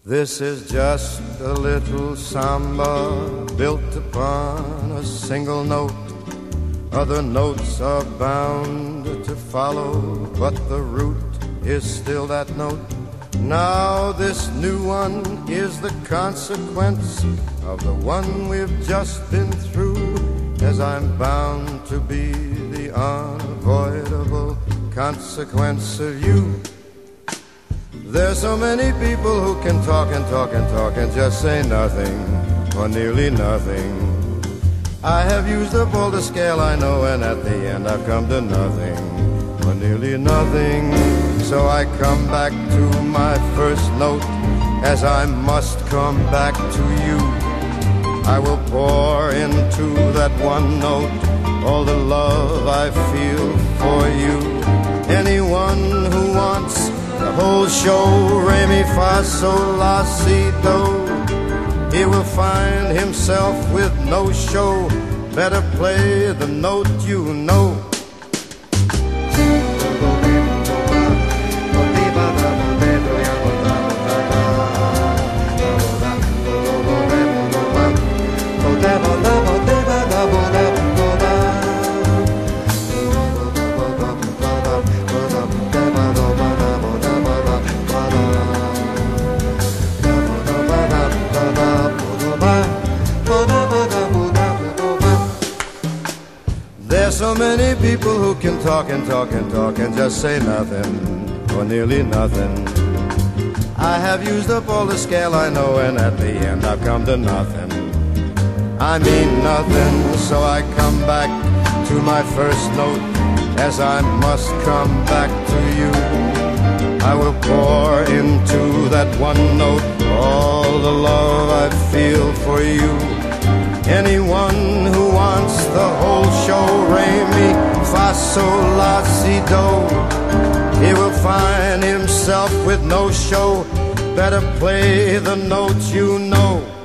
This is just a little samba built upon a single note. Other notes are bound to follow, but the root is still that note. Now this new one is the consequence of the one we've just been through, as I'm bound to be the unavoidable consequence of you. There's so many people who can talk and talk and talk and just say nothing, or nearly nothing. I have used up all the scale I know, and at the end I've come to nothing, or nearly nothing. So I come back to my first note, as I must come back to you. I will pour into that one note all the love I feel for you. Anyone who wants the whole show, re mi fa sol la si do, he will find himself with no show. Better play the note you know. There's so many people who can talk and talk and talk and just say nothing, or nearly nothing. I have used up all the scale I know, and at the end I've come to nothing. I mean nothing, so I come back to my first note, as I must come back to you. I will pour into that one note all the love I feel for you. Anyone who wants the whole show, re mi fa sol la si do, he will find himself with no show. Better play the notes you know.